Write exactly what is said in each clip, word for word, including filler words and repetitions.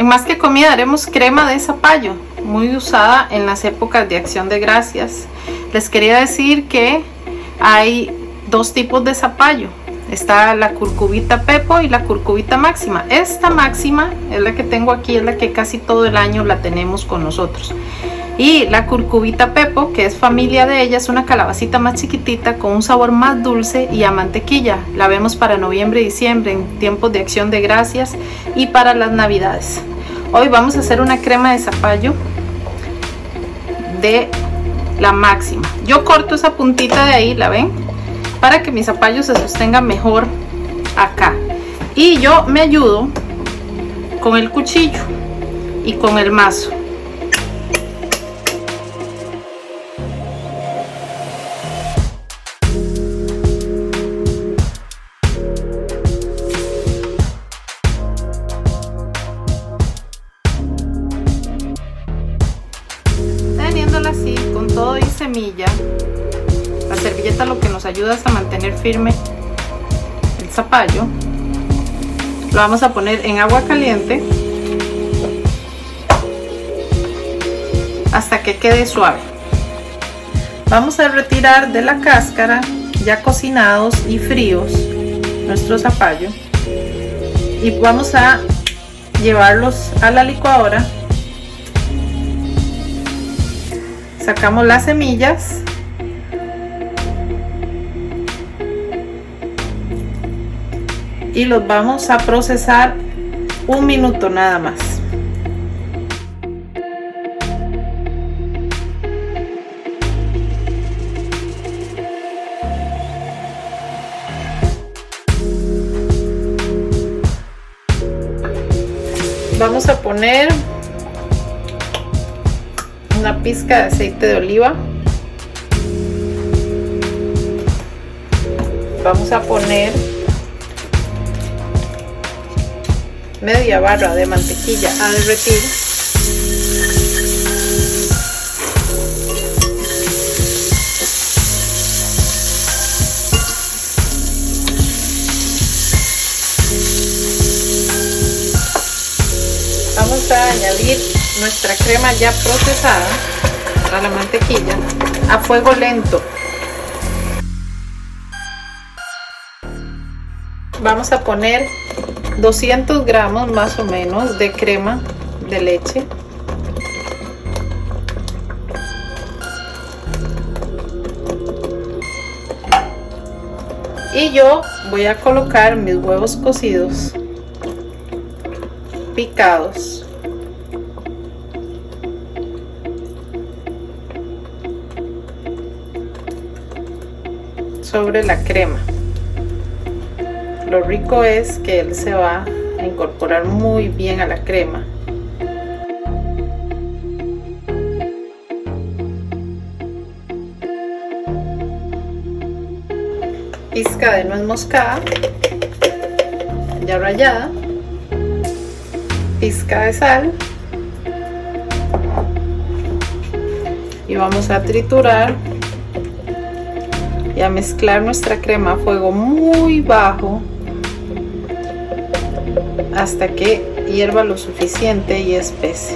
En Más que Comida haremos crema de zapallo, muy usada en las épocas de Acción de Gracias. Les quería decir que hay dos tipos de zapallo. Está la curcubita pepo y la curcubita máxima. Esta máxima es la que tengo aquí, es la que casi todo el año la tenemos con nosotros. Y la curcubita pepo, que es familia de ella, es una calabacita más chiquitita con un sabor más dulce y a mantequilla. La vemos para noviembre y diciembre, en tiempos de Acción de Gracias y para las navidades. Hoy vamos a hacer una crema de zapallo de la máxima. Yo corto esa puntita de ahí, ¿la ven? Para que mi zapallo se sostenga mejor acá. Y yo me ayudo con el cuchillo y con el mazo. Así con todo y semilla. La servilleta lo que nos ayuda es a mantener firme el zapallo. Lo vamos a poner en agua caliente hasta que quede suave. Vamos a retirar de la cáscara, ya cocinados y fríos, nuestro zapallo, y vamos a llevarlos a la licuadora. Sacamos las semillas y los vamos a procesar un minuto nada más. Vamos a poner una pizca de aceite de oliva. Vamos a poner media barra de mantequilla a derretir. Vamos a añadir nuestra crema ya procesada a la mantequilla a fuego lento. Vamos a poner doscientos gramos más o menos de crema de leche. Y yo voy a colocar mis huevos cocidos picados sobre la crema. Lo rico es que él se va a incorporar muy bien a la crema. Pizca de nuez moscada ya rallada, pizca de sal, y vamos a triturar y a mezclar nuestra crema a fuego muy bajo hasta que hierva lo suficiente y espese.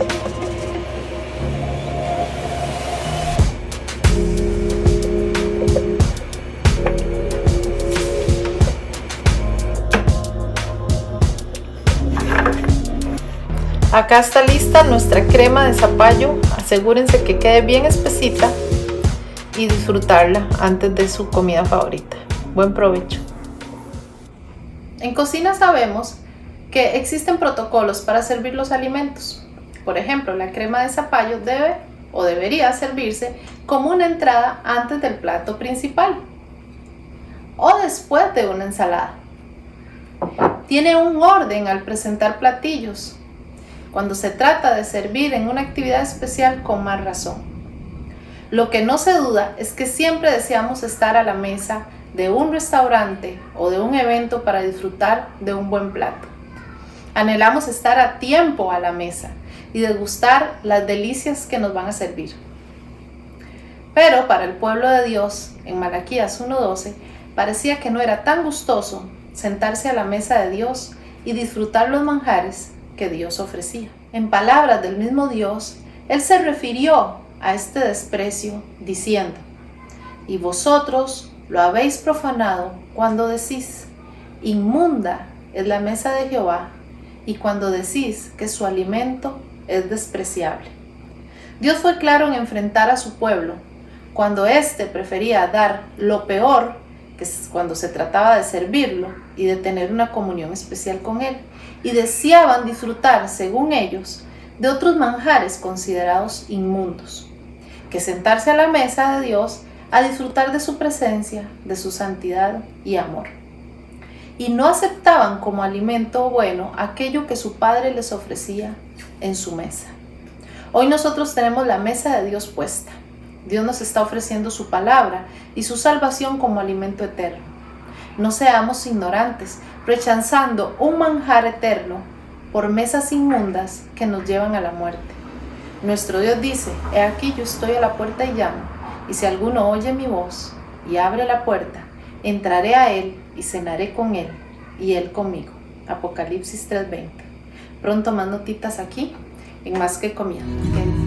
Acá está lista nuestra crema de zapallo. Asegúrense que quede bien espesita y disfrutarla antes de su comida favorita. Buen provecho. En cocina sabemos que existen protocolos para servir los alimentos. Por ejemplo, la crema de zapallo debe o debería servirse como una entrada antes del plato principal o después de una ensalada. Tiene un orden al presentar platillos. Cuando se trata de servir en una actividad especial, con más razón. Lo que no se duda es que siempre deseamos estar a la mesa de un restaurante o de un evento para disfrutar de un buen plato. Anhelamos estar a tiempo a la mesa y degustar las delicias que nos van a servir. Pero para el pueblo de Dios, en Malaquías uno doce, parecía que no era tan gustoso sentarse a la mesa de Dios y disfrutar los manjares que Dios ofrecía. En palabras del mismo Dios, Él se refirió a este desprecio diciendo: y vosotros lo habéis profanado cuando decís: inmunda es la mesa de Jehová, y cuando decís que su alimento es despreciable. Dios fue claro en enfrentar a su pueblo cuando éste prefería dar lo peor, que es cuando se trataba de servirlo y de tener una comunión especial con Él, y deseaban disfrutar, según ellos, de otros manjares considerados inmundos, que sentarse a la mesa de Dios a disfrutar de su presencia, de su santidad y amor. Y no aceptaban como alimento bueno aquello que su Padre les ofrecía en su mesa. Hoy nosotros tenemos la mesa de Dios puesta. Dios nos está ofreciendo su palabra y su salvación como alimento eterno. No seamos ignorantes, rechazando un manjar eterno por mesas inmundas que nos llevan a la muerte. Nuestro Dios dice: he aquí yo estoy a la puerta y llamo, y si alguno oye mi voz y abre la puerta, entraré a él y cenaré con él y él conmigo. Apocalipsis tres veinte. Pronto más notitas aquí en Más que Comida.